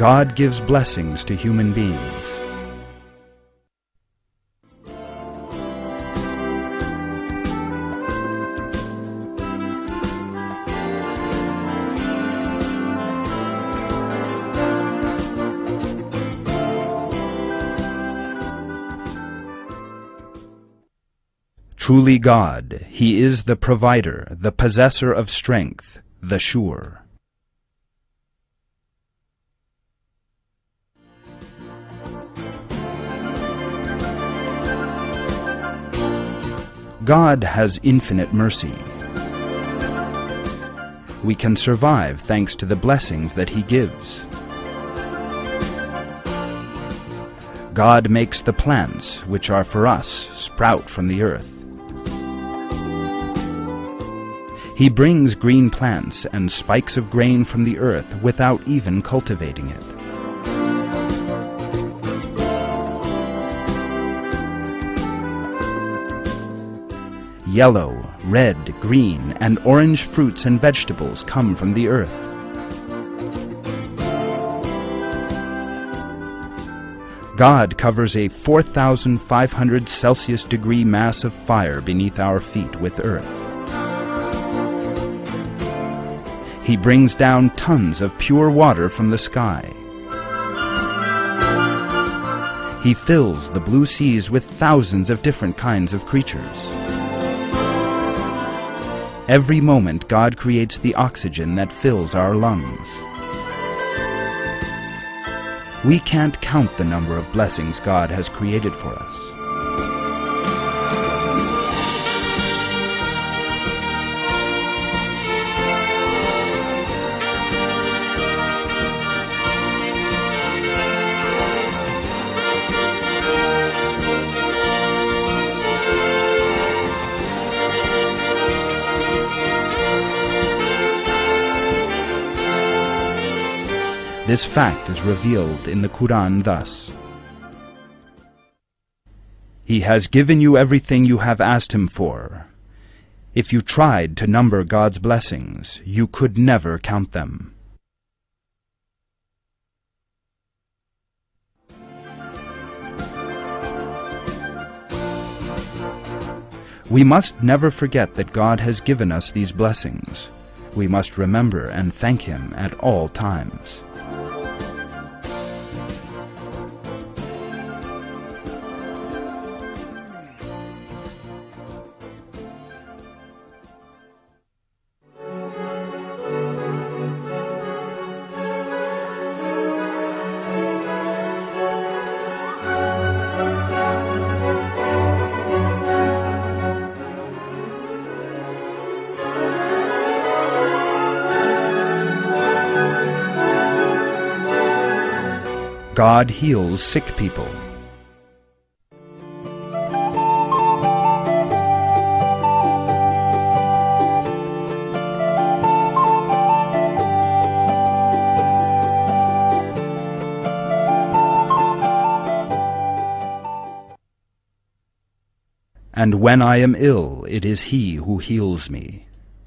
God gives blessings to human beings. Truly God, He is the provider, the possessor of strength, the sure. God has infinite mercy. We can survive thanks to the blessings that He gives. God makes the plants, which are for us, sprout from the earth. He brings green plants and spikes of grain from the earth without even cultivating it. Yellow, red, green, and orange fruits and vegetables come from the earth. God covers a 4,500 Celsius degree mass of fire beneath our feet with earth. He brings down tons of pure water from the sky. He fills the blue seas with thousands of different kinds of creatures. Every moment God creates the oxygen that fills our lungs. We can't count the number of blessings God has created for us. This fact is revealed in the Quran thus: He has given you everything you have asked Him for. If you tried to number God's blessings, you could never count them. We must never forget that God has given us these blessings. We must remember and thank Him at all times. God heals sick people. And when I am ill, it is He who heals me.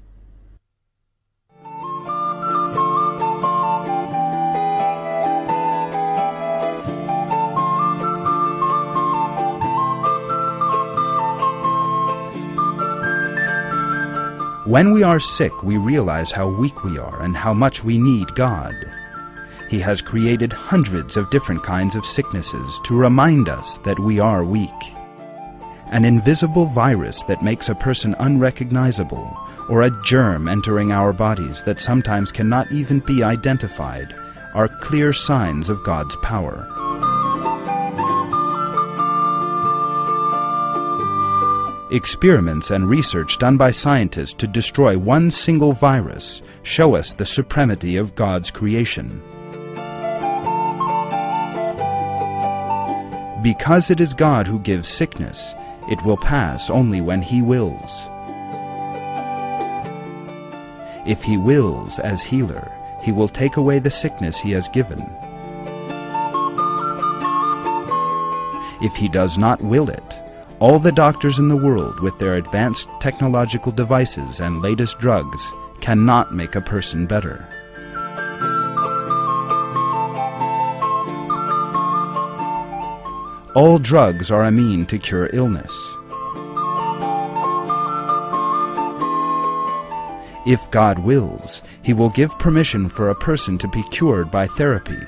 When we are sick, we realize how weak we are and how much we need God. He has created hundreds of different kinds of sicknesses to remind us that we are weak. An invisible virus that makes a person unrecognizable, or a germ entering our bodies that sometimes cannot even be identified, are clear signs of God's power. Experiments and research done by scientists to destroy one single virus show us the supremacy of God's creation. Because it is God who gives sickness, it will pass only when He wills. If He wills as healer, He will take away the sickness He has given. If He does not will it, all the doctors in the world with their advanced technological devices and latest drugs cannot make a person better. All drugs are a mean to cure illness. If God wills, He will give permission for a person to be cured by therapy.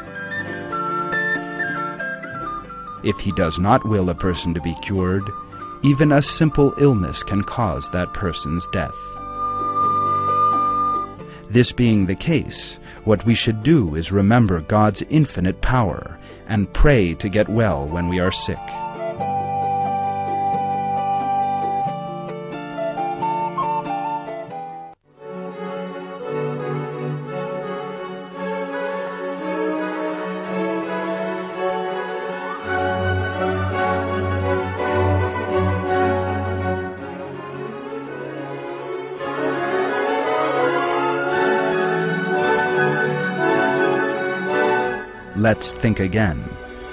If He does not will a person to be cured, even a simple illness can cause that person's death. This being the case, what we should do is remember God's infinite power and pray to get well when we are sick. Let's think again.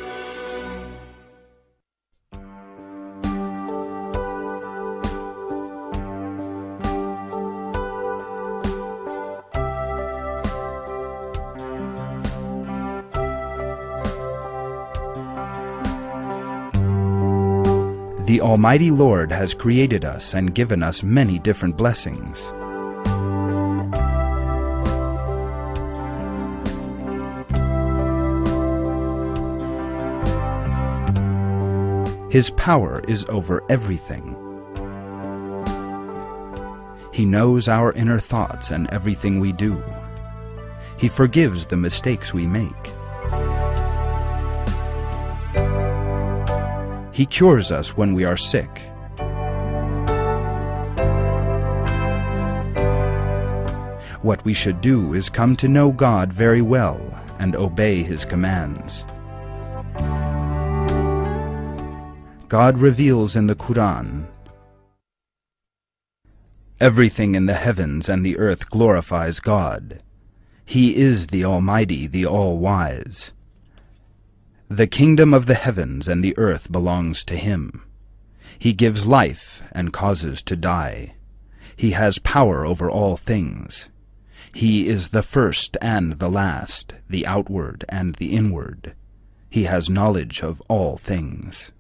The Almighty Lord has created us and given us many different blessings. His power is over everything. He knows our inner thoughts and everything we do. He forgives the mistakes we make. He cures us when we are sick. What we should do is come to know God very well and obey His commands. God reveals in the Quran, "Everything in the heavens and the earth glorifies God. He is the Almighty, the All-Wise. The kingdom of the heavens and the earth belongs to Him. He gives life and causes to die. He has power over all things. He is the first and the last, the outward and the inward. He has knowledge of all things."